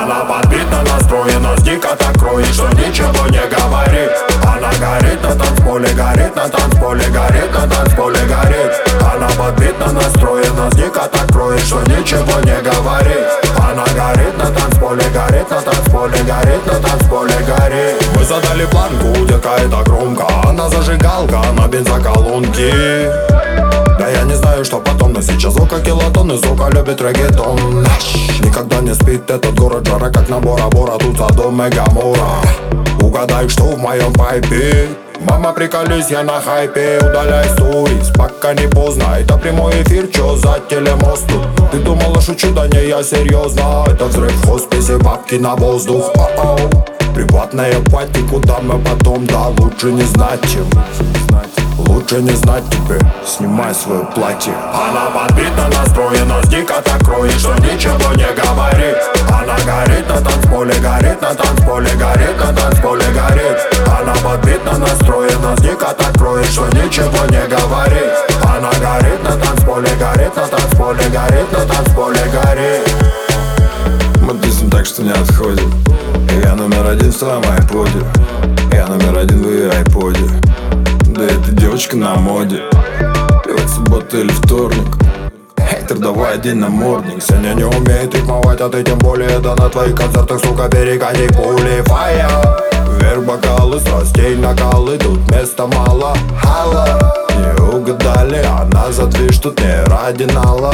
Она подбита, настроена, дико так кроет, что ничего не говорит. Она горит на танцполе, горит на танцполе, горит на танцполе, горит. Она подбита, настроена, дико так кроет, что ничего не говорит. Она горит на танцполе, горит на танцполе, горит на танцполе, горит. Мы задали планку, детка, это громко. Она зажигалка на бензоколонке. Да я не знаю, что потом, но сейчас звука килотонны, звука любит реггетон. Никогда не спит этот город, жара как на Бора-Бора, тут Содом и Гоморра. Угадай, что в моем пайпе. Мама, приколись, я на хайпе. Удаляй сторис, пока не поздно. Это прямой эфир, чё за телемосту? Ты думала, шучу, да не, я серьезно. Это взрыв в хосписе, бабки на воздух. Приватная пати, куда мы потом, да лучше не знать, чем лучше не знать тебе, снимай свое платье. Она подбита, настроена, дико так кроет, что ничего не говорит. Она горит на танцполе, горит на танцполе, горит на танцполе, горит. Она подбита, настроена, дико так кроет, что ничего не говорит. Она горит на танцполе, горит на танцполе, горит на танцполе, горит. Мы пиздим так, что не отходим. Я номер один в твоем айподе. Я номер один в ее айподе. Да эта девочка на моде. Пивать суббота или вторник. Хейтер, давай один намордник. Сеня не умеет рифмовать, а ты тем более. Да на твоих концертах, сука, перегони пули. Фая. Вверх бокалы, страстей накалы. Тут места мало, хала. Не угадали, она за движ, тут не ради нала.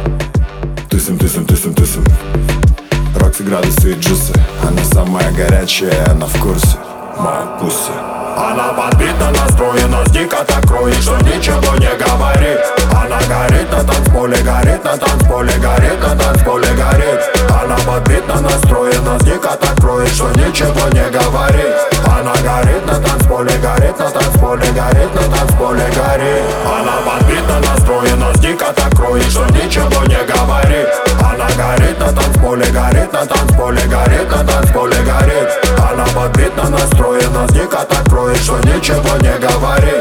Тысим, тысим, тысим, тысим. Рокси, градусы и джусы. Она самая горячая, она в курсе. Моя пусси. Она подбита, настроена, дико так кроет, что ничего не говорит. Она горит на танцполе, горит на танцполе, горит на танцполе, горит. Она подбита, настроена, дико так кроет, что ничего не говорит. Она горит на танцполе, горит на танцполе, горит на танцполе, горит. Она подбита, настроена, дико так кроет, что ничего не говорит. Она горит на танцполе, горит на танцполе, горит на танцполе, горит. Она подбита, настроена, дико так кроет, что ничего не говорит.